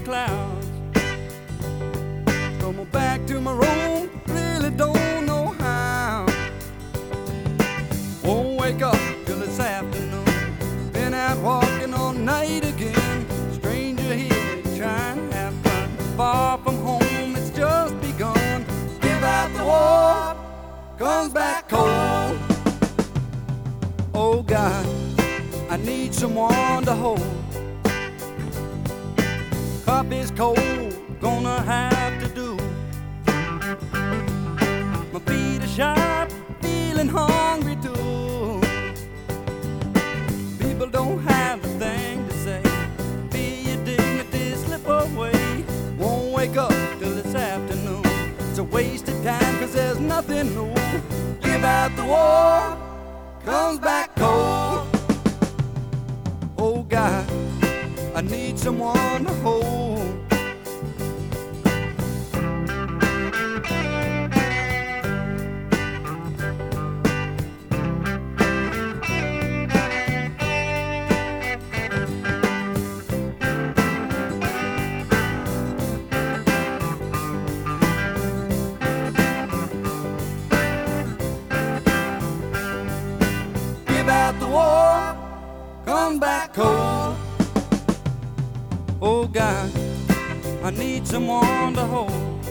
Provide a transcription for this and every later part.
clouds. Come on back to my room, really don't know how. Won't wake up till this afternoon. Been out walking all night again. Stranger here trying to have fun. Far from home, it's just begun. Give out the war, comes back cold. Oh God, I need someone to hold. Cup is cold, gonna have to do. My feet are sharp, feeling hungry too. People don't have a thing to say. Feel your dignity slip away. Won't wake up till this afternoon. It's a waste of time, cause there's nothing new. Give out the war, comes back cold. Oh God, I need someone to hold. Give out the war, comes back cold. Oh God, I need someone to hold.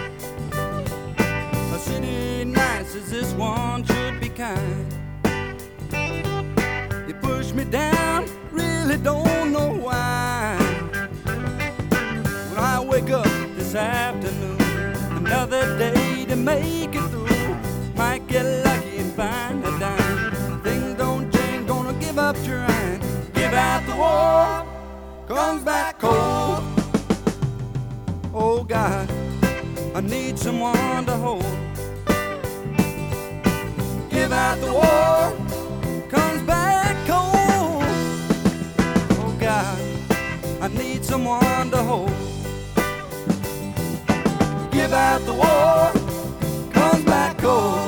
A city nice as this one should be kind. They push me down, really don't know why. When I wake up this afternoon, another day to make it through. Might get lucky and find a dime. Things don't change, gonna give up trying. Give out the war, comes back cold. Oh God, I need someone to hold. Give out the war, comes back cold. Oh God, I need someone to hold. Give out the war, comes back cold.